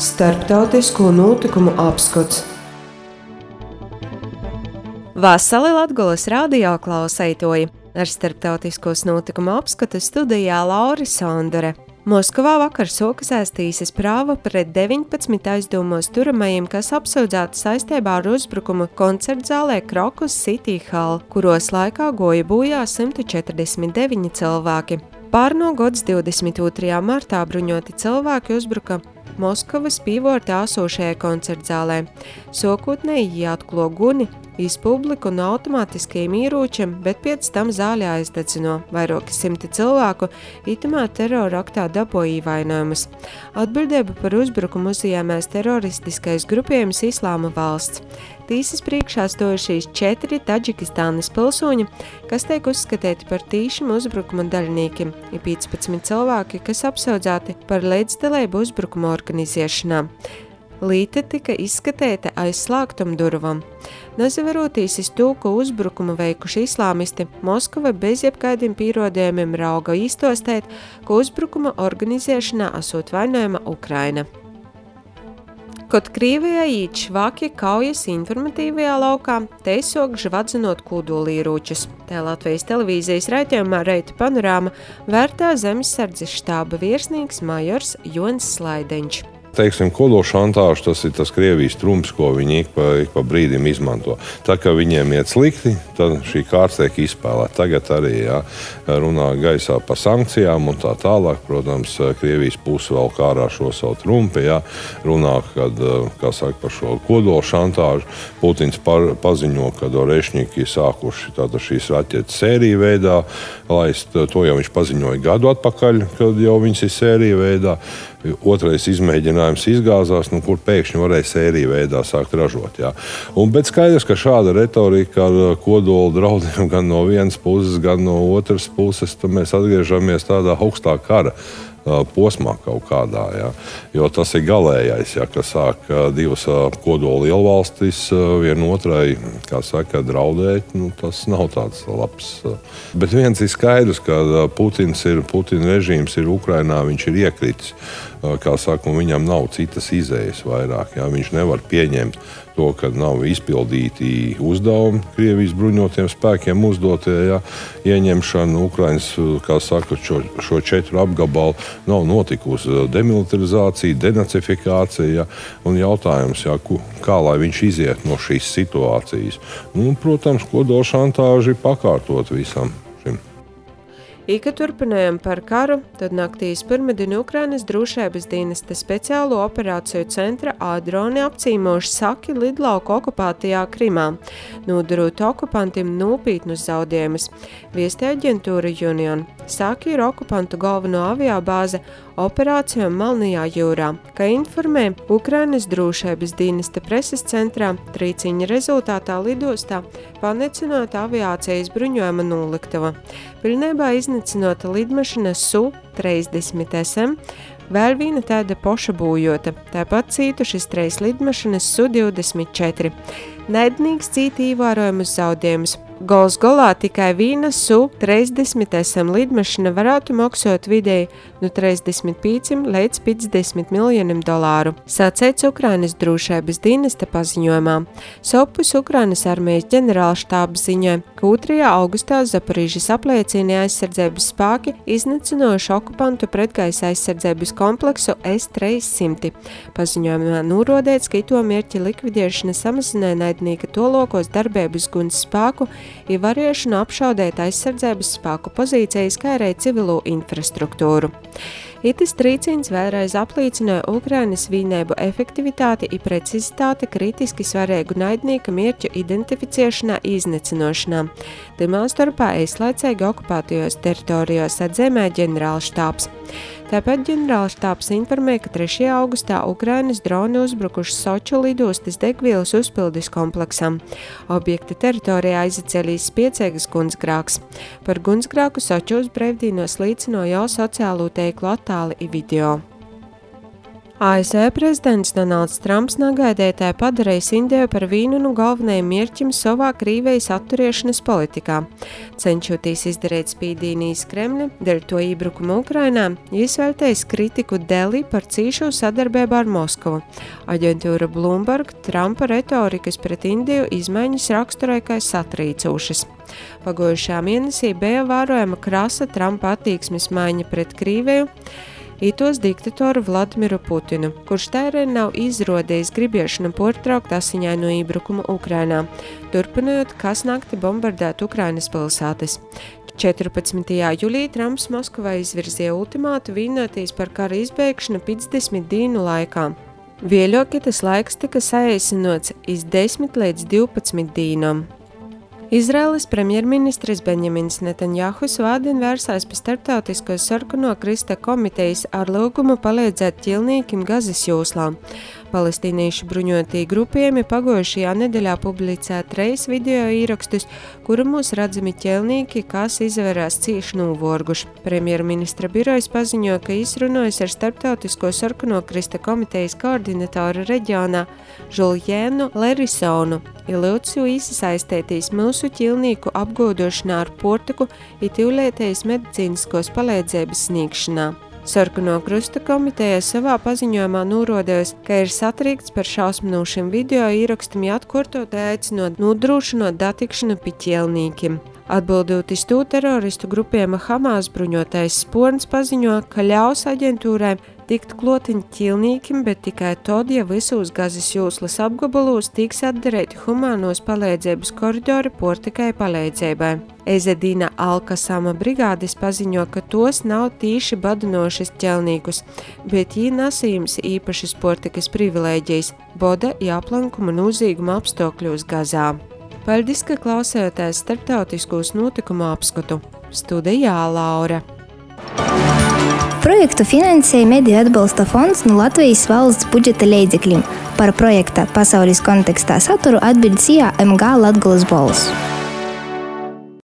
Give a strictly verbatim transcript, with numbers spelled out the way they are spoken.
Starptautisko notikumu apskats. Vasali Latgoles radio klausētoji. Ar starptautiskos notikumu apskatu studijā Laura Sondore. Moskavā vakar sokas ēstīsies prāva pret deviņpadsmit aizdomos turamajiem, kas apsūdzēti saistībā ar uzbrukumu koncertzālē Krokus City Hall, kuros laikā goja bojā simt četrdesmit deviņi cilvēki. Pārno gads divdesmit otrajā martā bruņoti cilvēki uzbruka Moskavas pīvortā esošajai koncertzālē. Sokotnēji jāatklo guni, izpubliku un automātiskajiem ieročiem, bet pēc tam zāļā aizdedzino. Vairāki simti cilvēku itamā terora aktā dabūja ievainojumus. Atbildību par uzbrukumu uzņēmās teroristiskais grupējums Islāma valsts. Tīsas priekšā stojušies četri Taģikistānas pilsoņi, kas tiek uzskatīti par tīšiem uzbrukuma daļniekiem, ir piecpadsmit cilvēki, kas apsūdzēti par līdzdalību uzbrukuma organizēšanā. Līte tika izskatīta aiz slēgtum durvām. Nezaveroties to, ko uzbrukumu veikuši islāmisti, Moskava bez jebkādiem pierādījumiem rauga izstostēt, ka uzbrukuma organizēšanā esot vainojama Ukraina. Kaut Krievijā īt švaki kaujas informatīvajā laukā, te sok žvadzinot kodolieročus. Tā Latvijas televīzijas raidījumā Reita panorāma vērtā zemesardzes štāba virsnieks majors Jons Slaideņš. Teiksim, kodolšantāžu tas ir tas Krievijas trumps, ko viņi ik pa, ik pa brīdim izmanto. Tā kā viņiem iet slikti, tad šī kārta tiek izspēlēta. Tagad arī jā, runā gaisā par sankcijām un tā tālāk. Protams, Krievijas puse vēl kārā šo savu trumpi, jā, runā, kad, kā saka, par šo kodolšantāžu. Putins par, paziņo, ka Orešņiki sākuši tātad šīs raķetes sēriju veidā laist. To jau viņš paziņoja gadu atpakaļ, kad jau viņas ir sēriju veidā. Otrais izmēģinājums izgāzās, nu, kur pēkšņi varēja sēriju veidā sākt ražot. Jā. Un, bet skaidrs, ka šāda retorika ar kodola draudiem gan no vienas puses, gan no otras puses, tad mēs atgriežamies tādā augstā kara posmā kaut kādā, jā. Jo tas ir galējais, jā, ka sāk divas kodola lielvalstis vienotrai, kā saka, draudēt, nu, tas nav tāds labs. Bet viens ir skaidrs, ka Putins ir, Putina režīms ir Ukrainā, viņš ir iekritis, kā saka, un viņam nav citas izējas vairāk, jā. Viņš nevar pieņemt to, ka nav izpildīti uzdevumi Krievijas bruņotiem spēkiem uzdotie, jā, ieņemšana Ukrainas, kā saka, šo, šo četru apgabalu nav notikusi demilitarizācija, denacifikācija, jā, un jautājums, jā, kā lai viņš iziet no šīs situācijas. Nu, protams, kodolšantāža ir pakārtot visam šim. Ika turpinājām par karu, tad naktīs pirmdien Ukrainas drošības dienesta speciālo operāciju centra ādroni apcīmoši Saki lidlauku okupētajā Krimā, nodarot okupantiem nopietnus zaudējumus. Viesti aģentūra Union. Saki ir okupantu galveno aviabāze operācijām Melnajā jūrā. Kā informē Ukrainas drošības dienesta preses centrā, trīcīņa rezultātā lidostā panecinota aviācijas bruņojuma noliktava. Pilnībā iznīcinota lidmašīna S U trīsdesmit S M, vēl viena tāda poša būjota, tāpat cītušas treis lidmašīnas S U divdesmit četri. Naidnīgs cīta ievērojumus zaudējumus. Gols golā tikai viena S U trīsdesmit S M lidmašīna varētu maksāt vidēji no trīsdesmit pieciem līdz piecdesmit miljoniem dolāru, sacīts Ukrainas drošības dienesta paziņojumā. Sopus Ukrainas armijas ģenerālštāba ziņoja, ka otrajā augustā Zaporižas apliecīnie aizsardzības spēki iznīcinoši okupantu pretgaisa aizsardzības kompleksu S trīssimt. Paziņojumā norādīts, ka ito mērķa likvidēšana samazināja naidnieka tolokos darbības guns spēku ir varēšana apšaudēt aizsardzības spēku pozīcijas, kā arī civilo infrastruktūru. Itis trīcīns vēlreiz apliecināja Ukrainas vienību efektivitāti un precizitāti kritiski svarīgu naidnieka mērķu identificēšanā un iznīcinošanā. Timā starpā īslaicīgi okupētajos teritorijos atzīmē ģenerālštābs. Tāpēc ģenerālštābs informē, ka trešajā augustā Ukrainas droni uzbrukuši Soču lidostas degvielas uzpildes kompleksam. Objekta teritorijā aizaceļīs spiecīgas gunsgrāks. Par gunsgrāku Soču uz brīvdienos līdzino jau sociālo teiklu attāli i video. A S V prezidents Donalds Trumps negaidētāji padarījis Indiju par vienu no galvenajiem mērķiem savā Krīvijas atturēšanas politikā. Cenšoties izdarīt spīdīnijas Kremļa dēļ to iebrukumu Ukrainā, izvērtējis kritiku Delhi par cīšu sadarbību ar Moskavu. Aģentūra Bloomberg Trumpa retorikas pret Indiju izmaiņas raksturoja kā satrīcošas. Pagājušā mēnesī bija vērojama krasa Trumpa attieksmes maiņa pret Krīviju, itos diktatoru Vladimiru Putinu, kurš tērē nav izrodījis gribiešanu pārtraukt asiņaino iebrukumu Ukrainā, turpinot kas nakti bombardēt Ukrainas pilsētas. četrpadsmitajā jūlijā Trumps Moskavai izvirzīja ultimātu vienoties par kara izbeigšanu piecdesmit dienu laikā. Vēļoki tas laiks tika saīsinots iz desmit līdz divpadsmit dīnām. Izraēlas premjerministrs Benjamins Netanjahu svātdien vērsās pie Starptautisko sarkano krista komitejas ar lūgumu palīdzēt ķilniekiem Gazas joslā. Palestīniešu bruņotī grupējumi pagājušajā nedēļā publicēja treis video īrakstus, kuros redzami ķelnieki, kas izvērās cieši novorguši. Premjerministra birojas paziņoja, ka izrunājas ar Starptautisko sarkano krista komitejas koordinatoru reģionā Žuljēnu Lerisonu, ir lūdzu iesaistīties mūsu ķilnieku apgūdošanā ar portiku it iulētējas medicīniskos palīdzības sniegšanā. Sarkano krusta komiteja savā paziņojumā norādījusi, ka ir satrīkts par šausminošiem video īrakstiem atkārtot aicinot nodrošinot datikšanu pie ķelniekiem. Atbildot uz to, teroristu grupiem Hamas bruņotais sporns paziņo, ka ļaus aģentūrai tikt klotiņ ķilniekiem, bet tikai tad, ja visos Gazas joslas apgabalos tiks atdarēti humānos palīdzības koridori portikai palīdzībai. Ezedina Al-Kasama brigādes paziņo, ka tos nav tīši badinošas ķelniekus, bet jī nasījums īpašas portikas privilēģijas, boda jāplankuma nozīguma apstākļos Gazā. Paldies, ka klausējāties starptautiskos notikumu apskatu. Studijā Laura. Projektu finansēja Mediju atbalsta fonds no Latvijas valsts budžeta līdzekļiem. Par projekta pasaules kontekstā saturu atbild C A M G Latgolas balss.